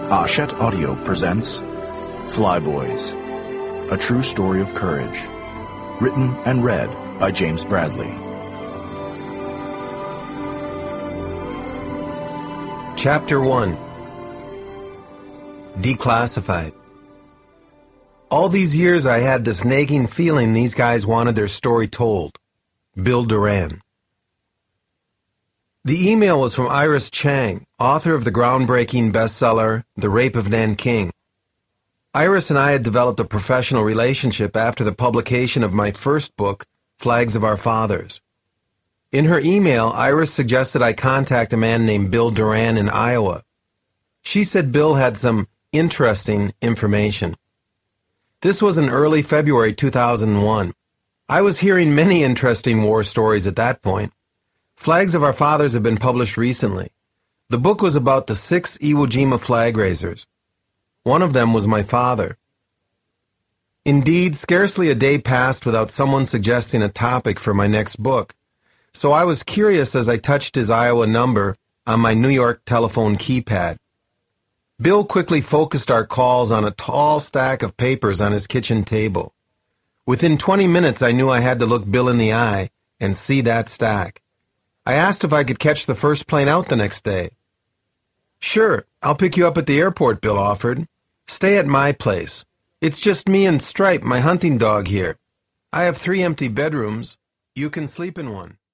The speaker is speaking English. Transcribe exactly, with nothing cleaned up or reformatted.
Hachette Audio presents Flyboys, a true story of courage, written and read by James Bradley. Chapter one. Declassified. All these years I had this nagging feeling these guys wanted their story told. Bill Doran. The email was from Iris Chang, author of the groundbreaking bestseller, The Rape of Nanking. Iris and I had developed a professional relationship after the publication of my first book, Flags of Our Fathers. In her email, Iris suggested I contact a man named Bill Doran in Iowa. She said Bill had some interesting information. This was in early February two thousand one. I was hearing many interesting war stories at that point. Flags of Our Fathers have been published recently. The book was about the six Iwo Jima flag raisers. One of them was my father. Indeed, scarcely a day passed without someone suggesting a topic for my next book, so I was curious as I touched his Iowa number on my New York telephone keypad. Bill quickly focused our calls on a tall stack of papers on his kitchen table. Within twenty minutes, I knew I had to look Bill in the eye and see that stack. I asked if I could catch the first plane out the next day. Sure, I'll pick you up at the airport, Bill offered. Stay at my place. It's just me and Stripe, my hunting dog, here. I have three empty bedrooms. You can sleep in one.